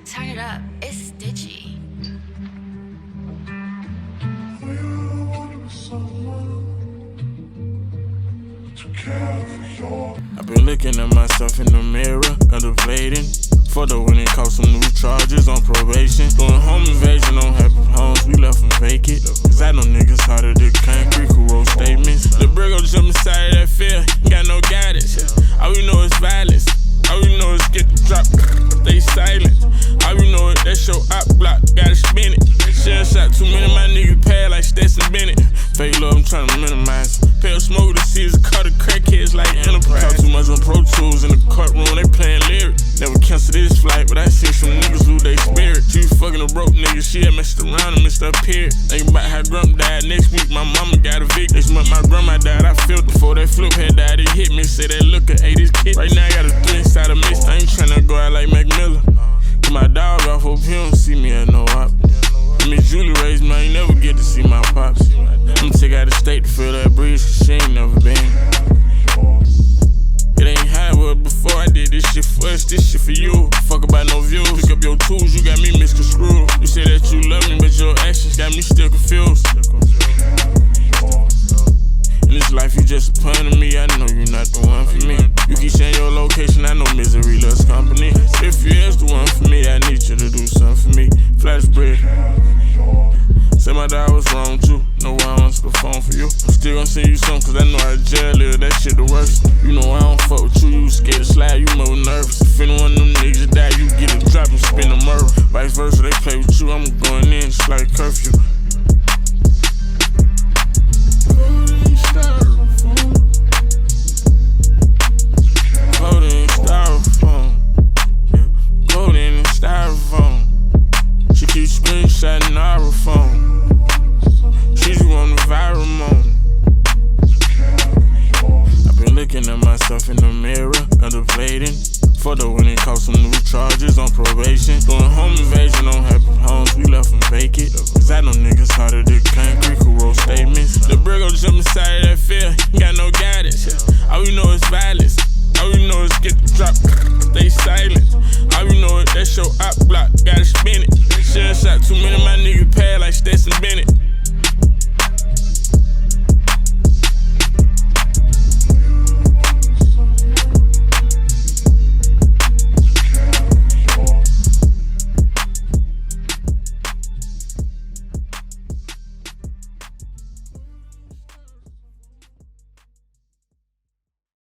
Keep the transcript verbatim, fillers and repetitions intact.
Turn it up, it's Stitchy. I've been looking at myself in the mirror, contemplating. Fucked up when it caught some new charges on probation. Doing home invasion on happy homes, we left them vacant. Cause I know niggas harder than concrete who wrote statements. The Brigo jump inside of that field, got no guidance. All we know is violence, all we know is get the drop, stay silent. All we know is that show op block, gotta spin it. Shell shot, too many of my niggas pad like Stetson Bennett. Fake love, I'm tryna minimize. Pale smoke the season, cut the crackheads like Enterprise. Talk too much on Pro Tools in the courtroom, they playing lyrics. Never cancel this flight, but I seen some niggas lose their spirit. She was fucking a broke nigga, she had messed around and missed her period. Thinking about how Grump died next week, my mama got a Vic. This month my grandma died, I felt before that flip had died. It hit me, say that looker ate his kid. Right now I got a three inside a mist, I ain't tryna go out like Mac Miller. Get my dog off, hope he don't see me at no op. Miss Julie raised me, I ain't never get to see my pops. I'ma take out the state to feel that breeze, cause she ain't never been. It ain't how it was before, I did this shit for us, this shit for you. Fuck about no views, pick up your tools, you got me misconstrued. You say that you love me, but your actions got me still confused. In this life, you just a pun to me, I know you're not the one for me. You keep saying your location, I know misery loves company. If you is the one for me, I need you to do something for me. Flash bread. Say my dad was wrong too, know why I don't answer the phone for you. I'm still gonna send you some, cause I know how to jail live, that shit the worst. You know I don't fuck with you, you scared to slide, you more nervous. If any one of them niggas die, you get a drop and spin a murder. Vice versa, they play with you, I'm going in just like curfew. Golden styrofoam, yeah. Golden and styrofoam. She keeps screenshotting our phone. She's on the viral mode. I've been looking at myself in the mirror, contemplating. Fucked up when it caught some new charges on probation. Doing home invasion on happy homes, we left them vacant. Cause I know niggas harder than concrete who wrote statements. The Brigo jump inside of that field, got no guidance. All we know is violence, all we know is get the drop, stay silent. All we know is that show op block, gotta spin it. Shell shot, too many of my niggas pad like Stetson Bennett.